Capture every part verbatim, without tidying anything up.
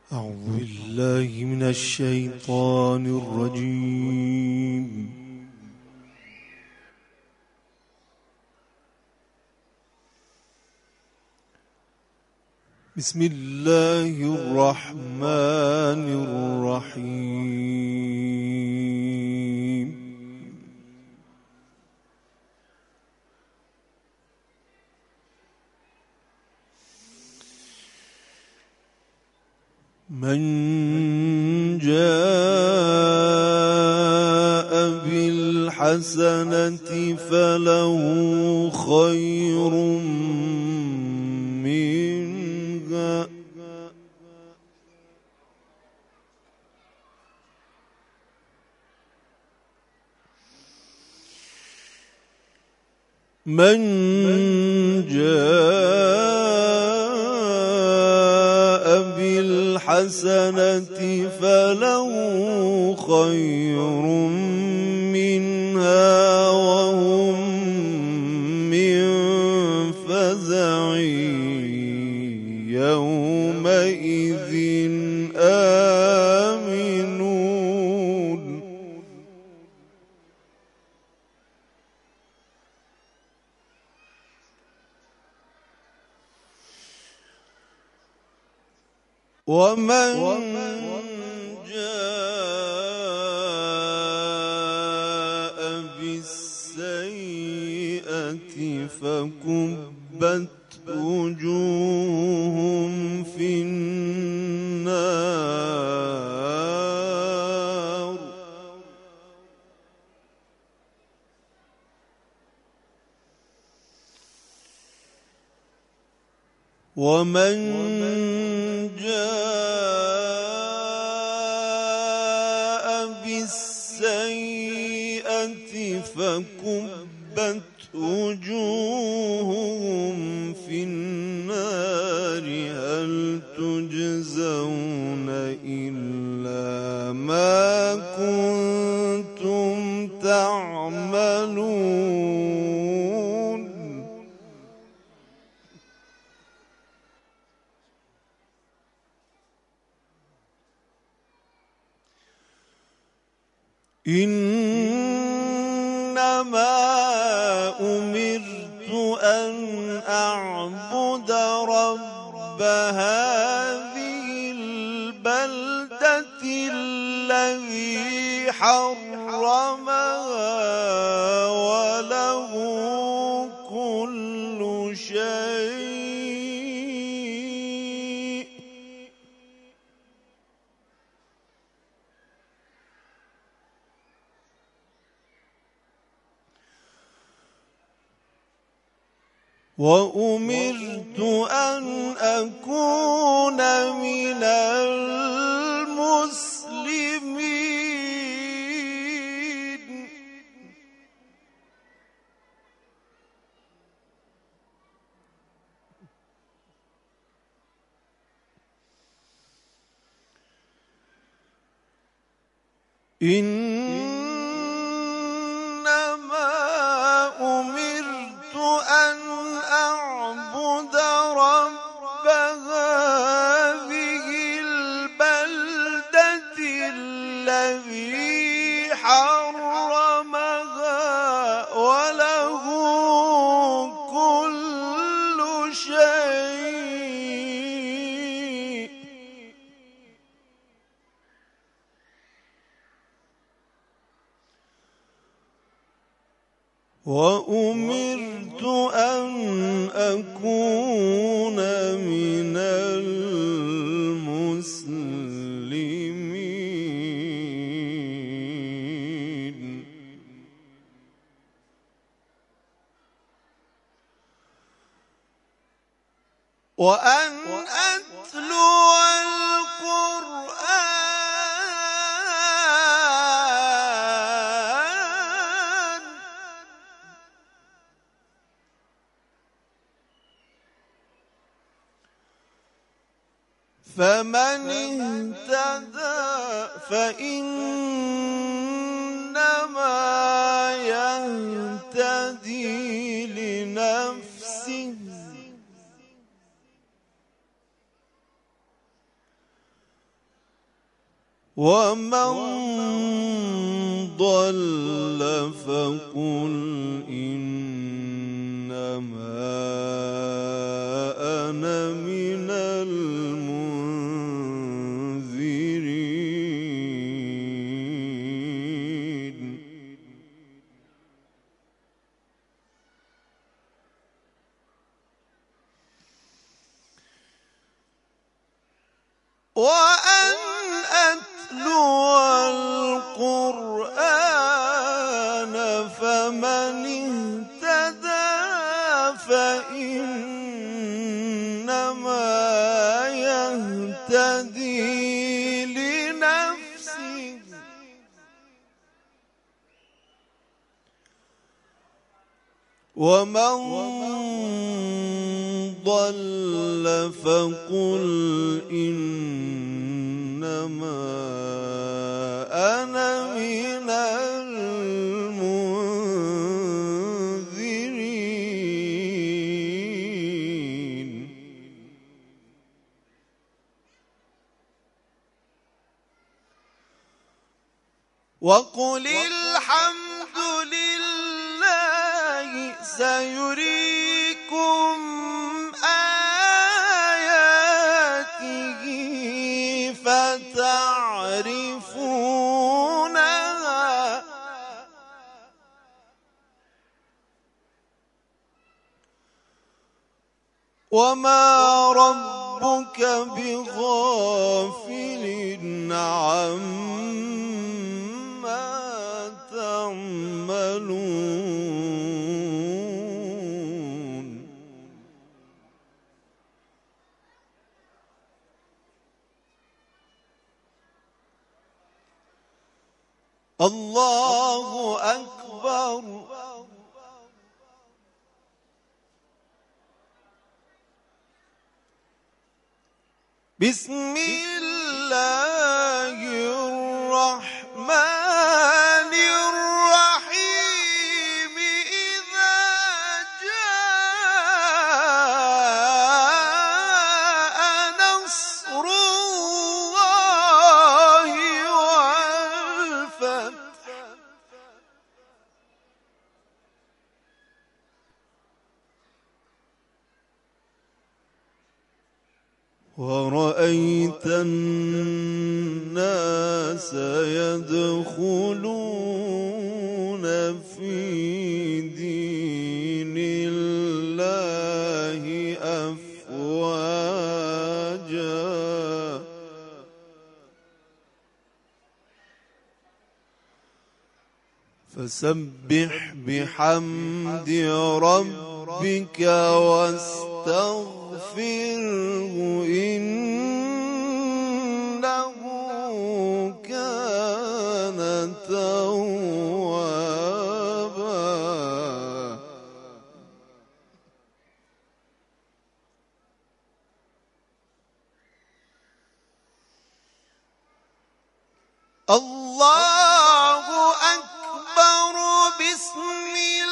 أعوذ بالله من الشيطان الرجيم. بسم الله الرحمن الرحيم. من جاء بالحسنة فله خير منها من جاء بالحسنة فله خير منها وهم من فزع يومئذ آمنون. ومن جاء بالسيئة فكبت وجوههم في النار ومن جاء بالسيئة فكبت وجوههم في النار هل تجزون إلا ما كنتم تعملون. إنما أمرت أن أعبد رب هذه البلدة الذي حرمها وله كل شيء وأمرت أن أكون من المسلمين. إنما أمرت أن أعبد رب هذه البلدة الذي حرمها وله كل شيء وأمرت أن أكون من المسلمين. وأن أتلو القرآن فمن اهتدى فإنما يهتدي لنفسه ومن ضل فقل إنما أنا من المنذرين. وأن أتلو القرآن فمن اهتدى فإنما يهتدي لنفسه ومن ضل فقل إنما أنا من المنذرين. وقل الحمد لله سيريكم آياته فتعرفونها وما ربك بغافل عما تعملون. الله أكبر. بسم الله الرحمن الرحيم. إذا جاء نصر الله والفتح ورأيت الناس يدخلون في دين الله أفواجا فسبح بحمد ربك واستغفره إنه كان توابا. الله أكبر. بسم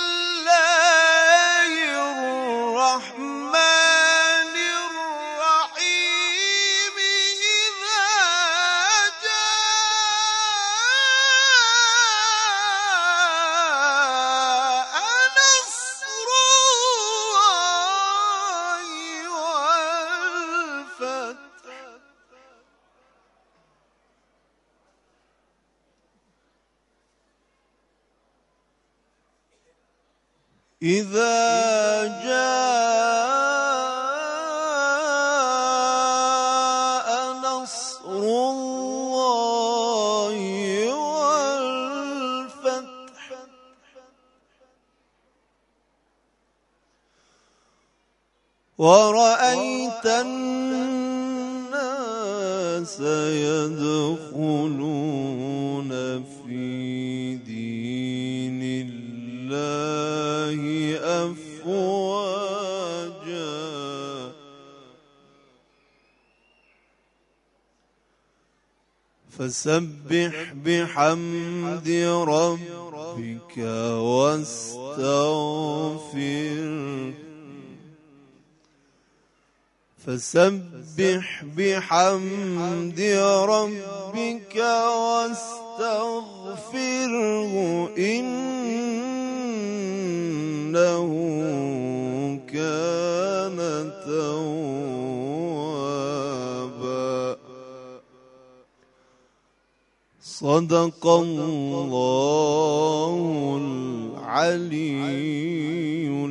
الله الرحمن الرحيم. إذا جاء نصر الله والفتح إذا جاء نصر الله والفتح ورأيت الناس يدخلون في دين الله أفواجا فسبح بحمد ربك واستغفره فسبح بحمد ربك واستغفره إنه كان توابا. صدق الله العلي